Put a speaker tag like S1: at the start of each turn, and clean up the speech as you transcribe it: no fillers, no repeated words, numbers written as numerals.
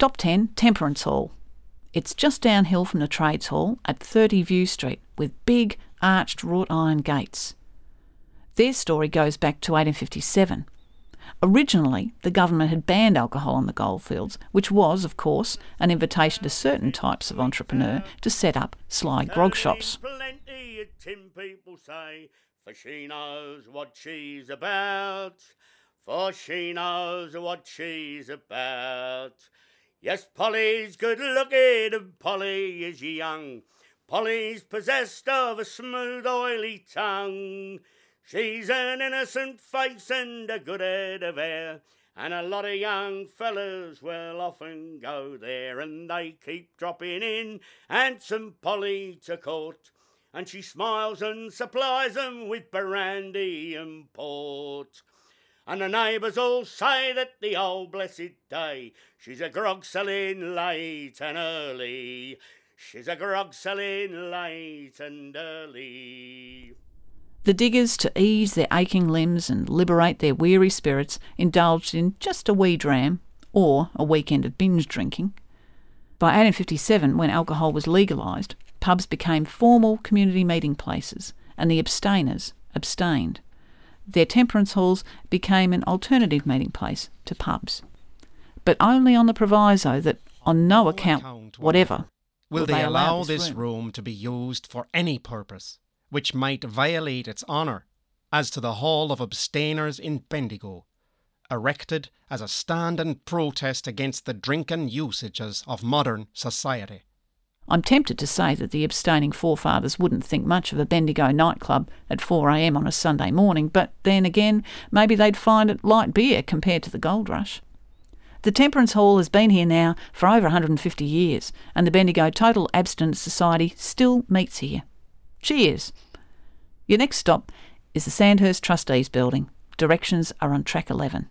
S1: Stop 10, Temperance Hall. It's just downhill from the Trades Hall at 30 View Street with big arched wrought iron gates. Their story goes back to 1857. Originally, the government had banned alcohol on the goldfields, which was, of course, an invitation to certain types of entrepreneur to set up sly grog shops.
S2: Plenty of tin people say, for she knows what she's about. For she knows what she's about. Yes, Polly's good looking and Polly is young. Polly's possessed of a smooth oily tongue. She's an innocent face and a good head of hair, and a lot of young fellas will often go there, and they keep dropping in handsome Polly to court, and she smiles and supplies them with brandy and port. And the neighbours all say that the old blessed day, she's a grog selling late and early. She's a grog selling late and early.
S1: The diggers, to ease their aching limbs and liberate their weary spirits, indulged in just a wee dram, or a weekend of binge drinking. By 1857, when alcohol was legalised, pubs became formal community meeting places, and the abstainers abstained. Their temperance halls became an alternative meeting place to pubs. But only on the proviso that, on no account whatever,
S3: will they allow this room to be used for any purpose which might violate its honour, as to the Hall of Abstainers in Bendigo, erected as a stand and protest against the drinking usages of modern society.
S1: I'm tempted to say that the abstaining forefathers wouldn't think much of a Bendigo nightclub at 4 a.m. on a Sunday morning, but then again, maybe they'd find it light beer compared to the gold rush. The Temperance Hall has been here now for over 150 years, and the Bendigo Total Abstinence Society still meets here. Cheers! Your next stop is the Sandhurst Trustees Building. Directions are on track 11.